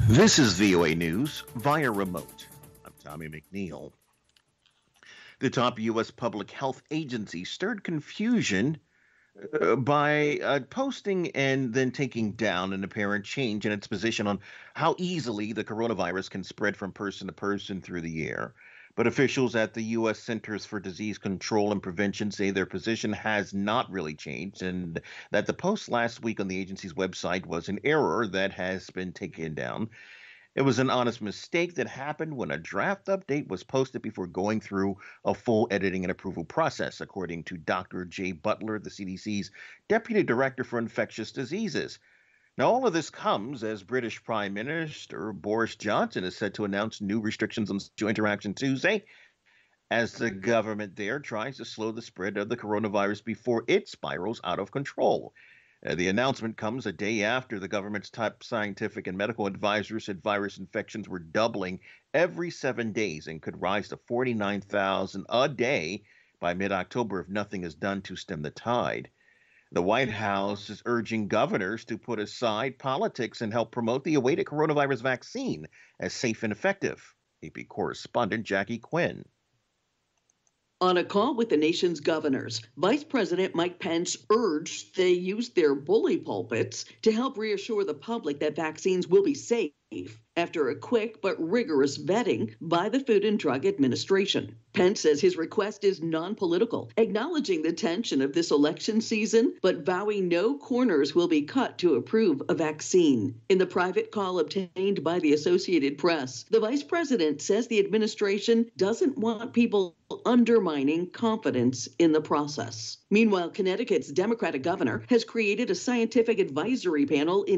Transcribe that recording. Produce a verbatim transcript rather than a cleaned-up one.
This is V O A News via remote. I'm Tommy McNeil. The top U S public health agency stirred confusion uh, by uh, posting and then taking down an apparent change in its position on how easily the coronavirus can spread from person to person through the air. But officials at the U S Centers for Disease Control and Prevention say their position has not really changed and that the post last week on the agency's website was an error that has been taken down. It was an honest mistake that happened when a draft update was posted before going through a full editing and approval process, according to Doctor Jay Butler, the C D C's Deputy Director for Infectious Diseases. Now, all of this comes as British Prime Minister Boris Johnson is set to announce new restrictions on social interaction Tuesday, as the government there tries to slow the spread of the coronavirus before it spirals out of control. Uh, the announcement comes a day after the government's top scientific and medical advisors said virus infections were doubling every seven days and could rise to forty-nine thousand a day by mid-October if nothing is done to stem the tide. The White House is urging governors to put aside politics and help promote the awaited coronavirus vaccine as safe and effective. A P correspondent Jackie Quinn. On a call with the nation's governors, Vice President Mike Pence urged they use their bully pulpits to help reassure the public that vaccines will be safe after a quick but rigorous vetting by the Food and Drug Administration. Pence says his request is non-political, acknowledging the tension of this election season, but vowing no corners will be cut to approve a vaccine. In the private call obtained by the Associated Press, the vice president says the administration doesn't want people undermining confidence in the process. Meanwhile, Connecticut's Democratic governor has created a scientific advisory panel in